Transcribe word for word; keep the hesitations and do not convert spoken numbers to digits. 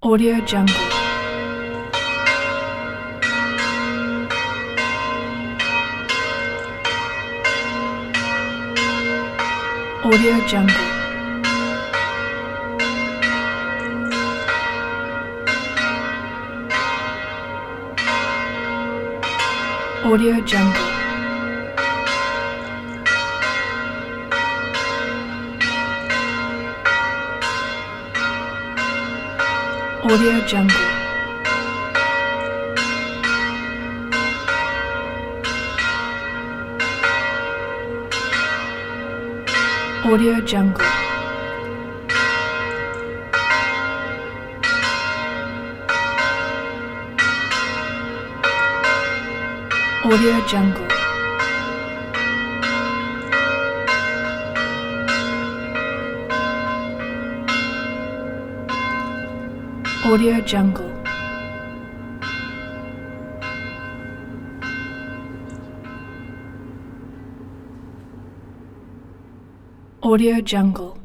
Audio Jungle. Audio Jungle. Audio Jungle. Audio Jungle. Audio Jungle. Audio Jungle. Audio Jungle. Audio Jungle.